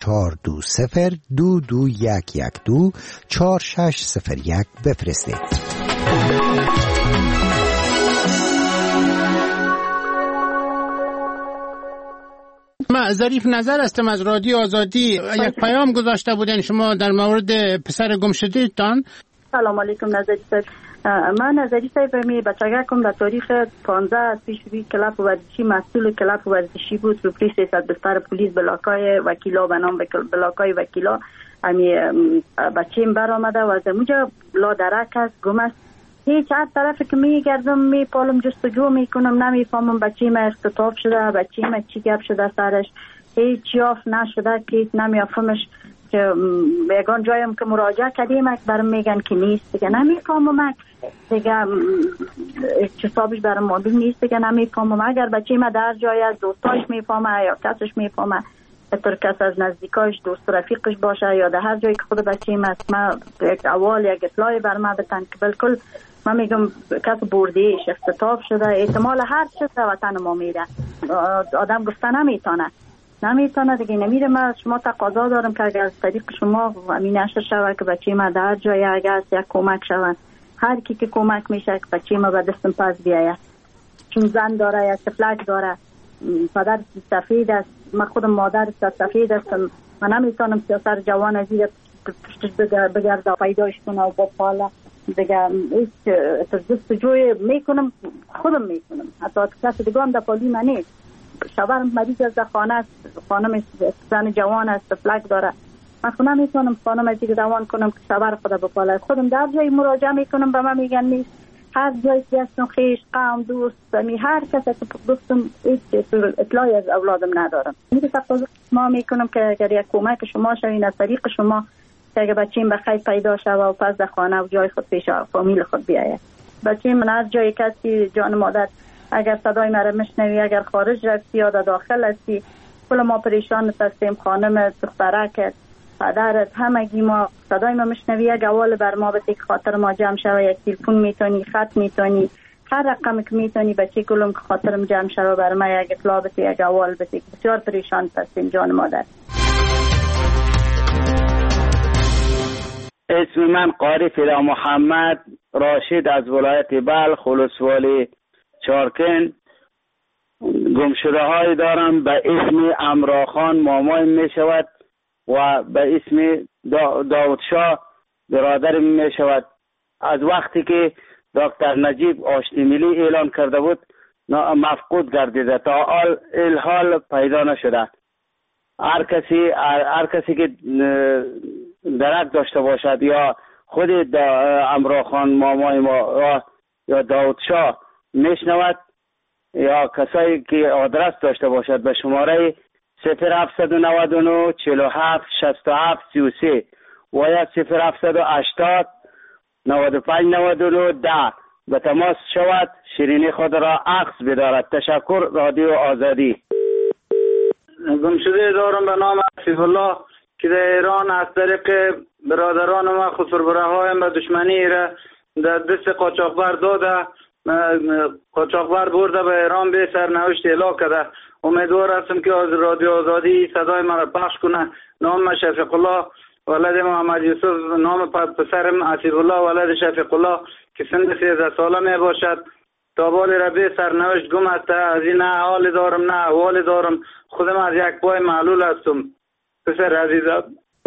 420-2212-4601 بفرستید. من ظریف نظر هستم از رادیو آزادی. یک پیام گذاشته بودین شما در مورد پسر گم شدهتان. سلام علیکم نظری صاحب. من نظری صاحب می بچگکم در تاریخ 15 از پیش روی کلاب ورزشی مسئول کلاب ورزشی بود. رو پلیس 300 بستر پلیس بلاکای وکیلا به نام بلاکای وکیلا امی بچیم برآمده و از اونجا لا درک است گم است. هیچ هر طرف که میگردم میپالم جستجو میکنم نمیفهمم بچیم اختطاف شده بچیم چی گپ شده سرش هیچ یافت نشده که نمیافهمش که یگان جایم که مراجعه کردیم برام میگن که نیست دیگه نمیفهمم دیگه حسابش برام معلوم نیست دیگه نمیفهمم اگر بچیم در جای از دوستاش میفهمه یا کسش میفهمه طور کس از نزدیکاش دوست رفیقش باشه یا در هر جایی که خود بچیم است ما یک اول یک اطلاعی بر ما بتن که بالکل من میگم کس بردیش اختطاف شده احتمال هر چیز در وطن ما میره آدم گفته نمیتونه دیگه نمیره. من شما تقاضا دارم که اگر از طریق شما همین نشر شود که بچه ما در جای اگر یک کمک شود هر کی که کمک میشه که بچه ما به دستم پس بیاید چون زن داره یا سفلک داره پدر سفید است من خودم مادر سفید هستم من نمیتونم سیاسر جوان ازیر پشتش بگرد پیداش کنه و با پاله دیگه هیچ جستجوی میکنم خودم میکنم حتی کسی دیگه هم در پالی من نیست شوهرم مریض از خانه است خانم زن جوان است فلک داره من خودم نمیتونم خانم از دیگه روان کنم که شوهر خدا بپاله خودم در جای مراجعه میکنم به من میگن نیست هر جای دستم خیش قوم دوست می هر کسی که دوستم اطلاعی از اولادم ندارم میگه تقاضا ما میکنم که اگر یک کمک شما شوین از طریق شما که اگر بچیم بخیر پیدا شوه و پس در خانه و جای خود پیش فامیل خود بیاید بچیم من هر جای کسی جان مادر اگر صدای مرا میشنوی اگر خارج رفتی یا در داخل هستی کل ما پریشان هستیم خانم دخترک پدرت همگی ما صدای ما میشنوی یک اول بر ما بده که خاطر ما جمع شوه یک تلفن میتونی خط میتونی هر رقم که میتونی بچه کلم که خاطرم جمع شوه بر ما یک اطلاع بده یک اول بده بسیار پریشان هستیم جان مادر. اسم من قاری فدا محمد راشد از ولایت بلخ ولسوالی چارکن گمشده های دارم به اسم امراخان مامای می شود و به اسم داودشاه برادر می شود. از وقتی که دکتر نجیب آشتی ملی اعلان کرده بود مفقود گردیده تا الحال پیدا نشده. هر کسی که درک داشته باشد یا خود امراخان مامای ما یا داودشاه میشنود یا کسایی که آدرس داشته باشد به شماره 0799 47 67 33 و یا 0780 95 99 10 به تماس شود شیرینی خود را عکس بدارد. تشکر رادیو آزادی. گمشده دارم به نام حفیظ الله که در ایران از طریق برادران ما خسربره هایم به دشمنی را در دست قاچاقبر داده قاچاقبر برده به ایران به سرنوشت اعلام کرده. امیدوار هستم که از رادیو آزادی صدای من را پخش کنه. نام شفیق الله ولد محمد یوسف نام پسرم حفیظ الله ولد شفیق الله که سن 13 ساله می باشد تا بالی را به سرنوشت گم است. از این نه حال دارم نه احوال دارم خودم از یک پای معلول هستم. پسر عزیزم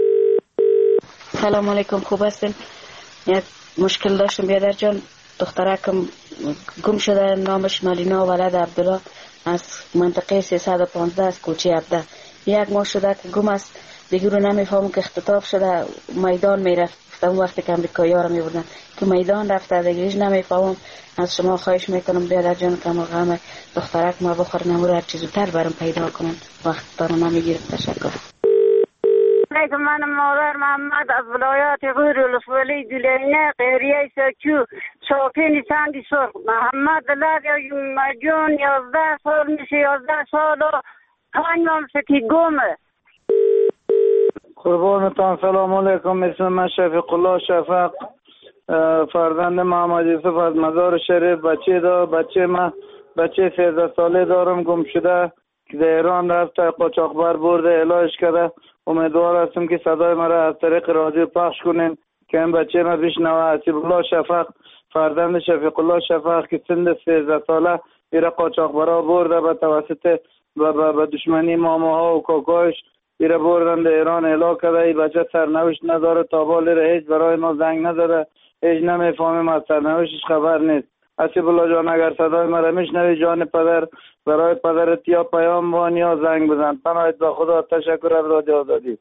سلام علیکم خوب هستین؟ یک مشکل داشتم بیادر جان دخترکم گم شده نامش ملینا ولد عبدالله از منطقه 315 از کوچه عبده یک ماه شده که گم است دیگه رو نمیفهمم که اختطاف شده میدان میرفت اون وقتی که امریکایی ها رو میبردن که میدان رفته دیگه هیچ نمیفهمم. از شما خواهش میکنم بیادر جان که ما غم دخترک ما بخور نمور هر چیز زودتر برام پیدا کنن وقت دارم نمیگیرم. تشکر. من مادر محمد از ولایت غیر ولسوالی دلینه قهریه ساکو ساکن سندی سرخ محمد لاد جون 11 سال میشه 11 سال و 5 ماه که گمه. قربانتان سلام علیکم. اسم من شفیق الله شفق فرزند محمد یوسف از مزار شریف بچه من بچه 13 ساله دارم گم شده که در ایران رفته قاچاقبر برده علاج کرده. امیدوار هستم که صدای مرا از طریق رادیو پخش کنین که این بچه ما بشنوه. حسیب الله شفق، فرزند شفیق الله شفق که سن 13 ساله ایره قاچاقبرا برده به توسط به دشمنی ماماها و کاکایش ایره بردن در ایران اعلام کرده. این بچه سرنوشت نداره، تا بالی هیچ برای ما زنگ نداره، هیچ نمیفهمیم از سرنوشتش خبر نیست. حسیب الله جان اگر صدای مرا میشنوی جان پدر، برای پدرت یا پیام بان یا زنگ بزن. پناهت به خدا. تشکر از رادیو آزادی.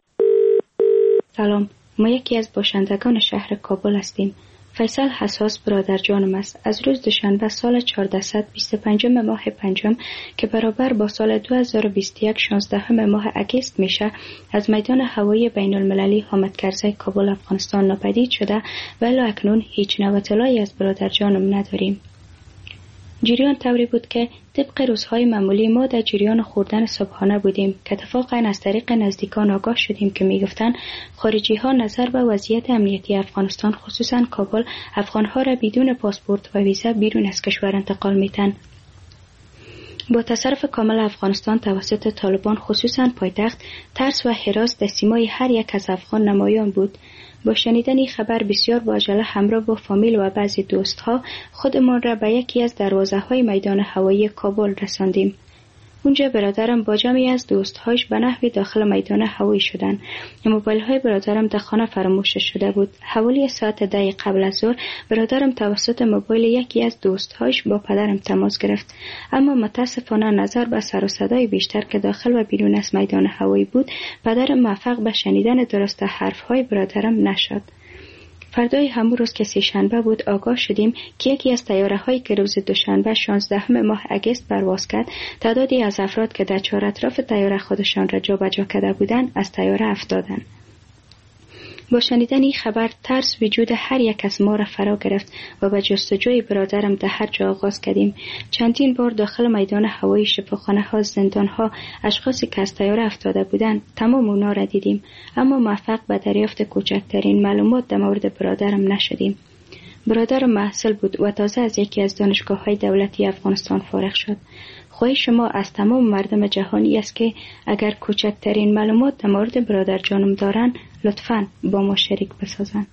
سلام، ما یکی از باشندگان شهر کابل هستیم. فیصل حساس برادر جانم است. از روز دوشنبه سال 1425 ماه پنجم که برابر با سال 2021 16 ماه اگست میشه، از میدان هوایی بین المللی حامد کرزی کابل افغانستان ناپدید شده و الی اکنون هیچ نوع اطلاعی از برادر جانم نداریم. جریان طوری بود که طبق روزهای معمولی ما در جریان خوردن صبحانه بودیم که اتفاقا از طریق نزدیکان آگاه شدیم که میگفتند خارجی ها نظر به وضعیت امنیتی افغانستان خصوصا کابل افغان ها را بدون پاسپورت و ویزا بیرون از کشور انتقال میتن. با تصرف کامل افغانستان توسط طالبان خصوصا پایتخت، ترس و هراس در سیمای هر یک از افغان نمایان بود. با شنیدن این خبر بسیار با عجله همراه با فامیل و بعضی دوستها خودمان را به یکی از دروازه‌های میدان هوایی کابل رساندیم. اونجا برادرم با جمعی از دوستهاش به نحوی داخل میدان هوایی شدند. موبایل‌های برادرم در خانه فراموش شده بود. حوالی ساعت 10 قبل از ظهر برادرم توسط موبایل یکی از دوستهاش با پدرم تماس گرفت، اما متاسفانه نظر به سر و صدای بیشتر که داخل و بیرون از میدان هوایی بود، پدرم موفق به شنیدن درست حرف‌های برادرم نشد. فردای همون روز که سه‌شنبه بود آگاه شدیم که یکی از طیاره‌هایی که روز دوشنبه 16 ماه اگست پرواز کرد، تعدادی از افراد که در چهار اطراف طیاره خودشان را جابجا کرده بودند از طیاره افتادند. با شنیدن این خبر ترس وجود هر یک از ما را فرا گرفت و به جستجوی برادرم در هر جا آغاز کردیم. چندین بار داخل میدان هوایی، شفاخانه ها، زندان ها، اشخاصی که از طیاره افتاده بودند تمام اونا را دیدیم، اما موفق به دریافت کوچکترین معلومات در مورد برادرم نشدیم. برادرم محصل بود و تازه از یکی از دانشگاه‌های دولتی افغانستان فارغ شد. خواهش شما از تمام مردم جهانی است که اگر کوچکترین معلومات در مورد برادر جانم دارن لطفاً با ما شریک بسازن.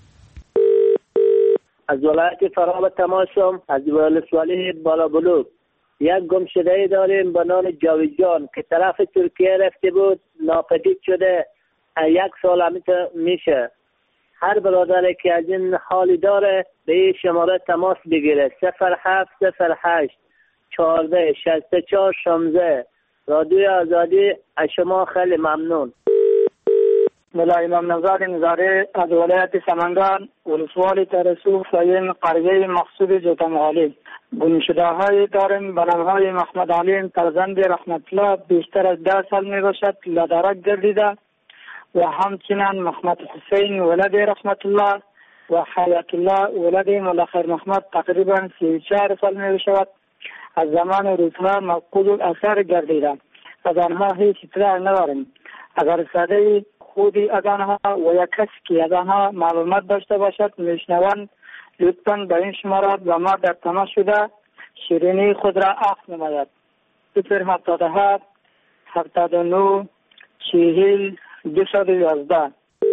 از ولایت فراه تماسم، از ولسوالی بالا بلوک. یک گمشده داریم به نام جاوید که طرف ترکیه رفته بود، ناپدید شده. 1 سال میشه. هر برادری که از این حالی داره به این شماره تماس بگیره. 0708 14 64 16. رادیو آزادی. از شما خیلی ممنون. ملا امام نژاد نظاری از ولایت سمنگان، ولسوالی ترسو، ساین قریه مقصود جوتمعالی. گمشده های داریم به نام‌های محمد علیم فرزند رحمت الله، بیشتر از 10 سال می باشد لدرک گردیده، و همچنین محمد حسین ولد رحمت الله و حیات الله ولد ملا خیر محمد تقریبا 34 سال می باشد. از زمان روزها مفقود الاثر گردیده. از آنها هیچ اطلاع نداریم. اگر صدای خودی از آنها و یا کسی که از آنها معلومات داشته باشد میشنوند، لطفاً به این شماره با ما در تماس شده شیرینی خود را عفو نماید. 077 79 40 211.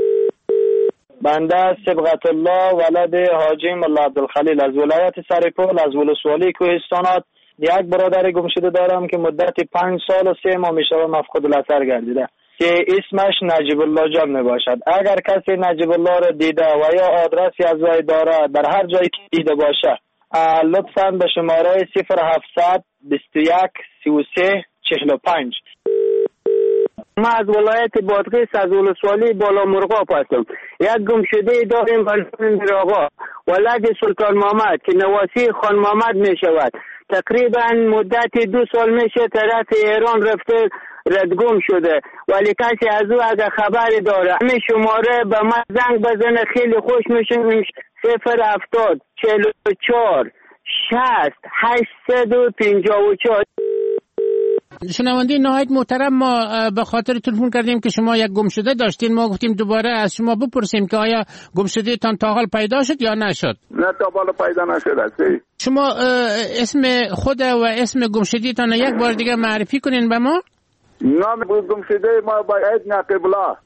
بنده صبغت الله ولد حاجی ملا عبدالخلیل از ولایت سرپل از ولسوالی کوهستانات. یک برادر گمشده دارم که مدت 5 سال و 3 ماه میشه مفقود الاثر گردیده که اسمش نجیب الله جان می باشد. اگر کسی نجیب الله را دیده و یا آدرسی از وی داره در هر جایی که دیده باشه، لطفاً به شماره 0700 21 33 45. ما از ولایت بادغیس از ولسوالی بالا مرغاب هستم. یک گمشده داریم بلکن آقا ولد سلطان محمد که نواسی خان محمد می شود. تقریبا مدت 2 سال میشه طرف ایران رفته ردگم شده، ولی کسی از او اگر خبری داره همین شماره به من زنگ بزنه خیلی خوش میشه. 070 44 60 854. شنونده نهایت محترم، ما به خاطر تلفن کردیم که شما یک گمشده داشتین. ما گفتیم دوباره از شما بپرسیم که آیا گمشده تان تا حال پیدا شد یا نشد؟ نه، تا حال پیدا نشد. شما اسم خود و اسم گمشده تان یک بار دیگه معرفی کنین به ما. نام گمشده ما باید نقیب الله.